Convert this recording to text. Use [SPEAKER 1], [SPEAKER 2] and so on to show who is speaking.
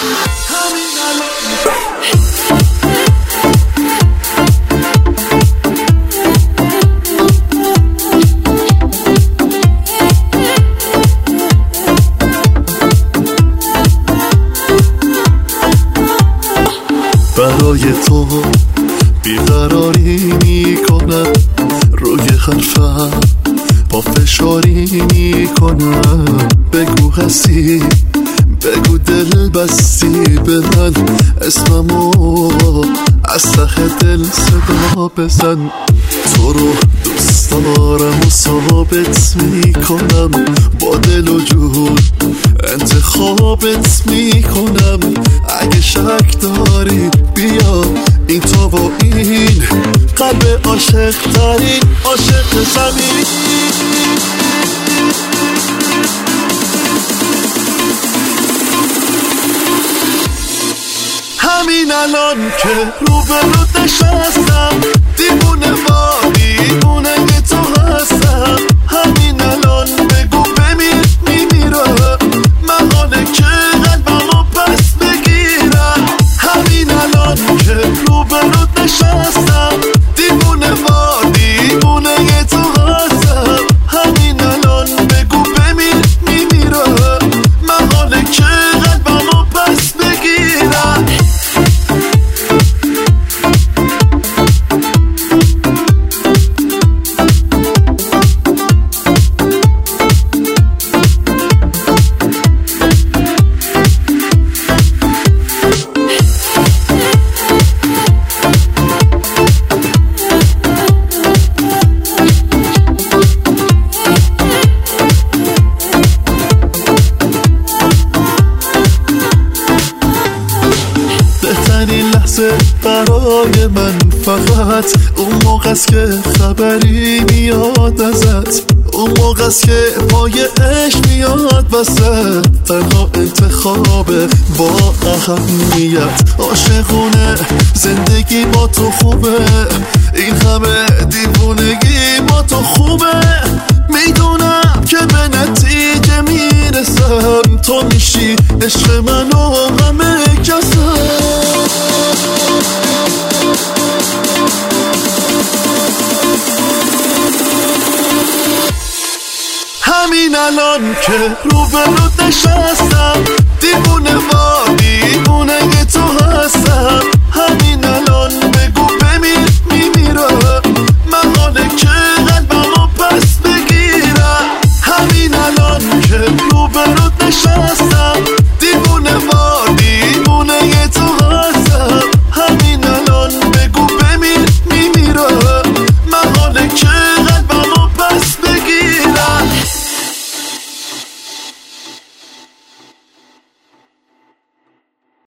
[SPEAKER 1] برای تو بیقراری میکنم، روی حرفم با فشاری میکنم. بگو هستی، بگو دل بستی به من، اسممو از ته دل صدا بزن. تو رو دوست دارم و ثابت میکنم، با دل و جون انتخابت میکنم. اگه شک داری بیا این تو و این قلب عاشق ترین عاشق زمین. همین الان که روبرو نشستم، دیوونه ما دیوونه تو هستم. همین الان بگو بمیر میمیرم، محاله که قلبمو پس بگیرم. همین الان که روبرو نشستم، دیوونه ما دیوونه تو هستم. همین الان بگو بمیر میمیرم، محاله که قلبمو پس بگیرم. بهترین لحظه برای من فقط اون موقع است که خبری میاد ازت، اون موقع است که پای عشق میاد وسط. تنها انتخابه با اهمیت، عاشقونه زندگی با تو خوبه، این همه دیوونگی با تو خوبه. میدونم که به نتیجه میرسم، تو میشی عشق من و همه کسم. همین الان که روبرو نشستم، دیوونه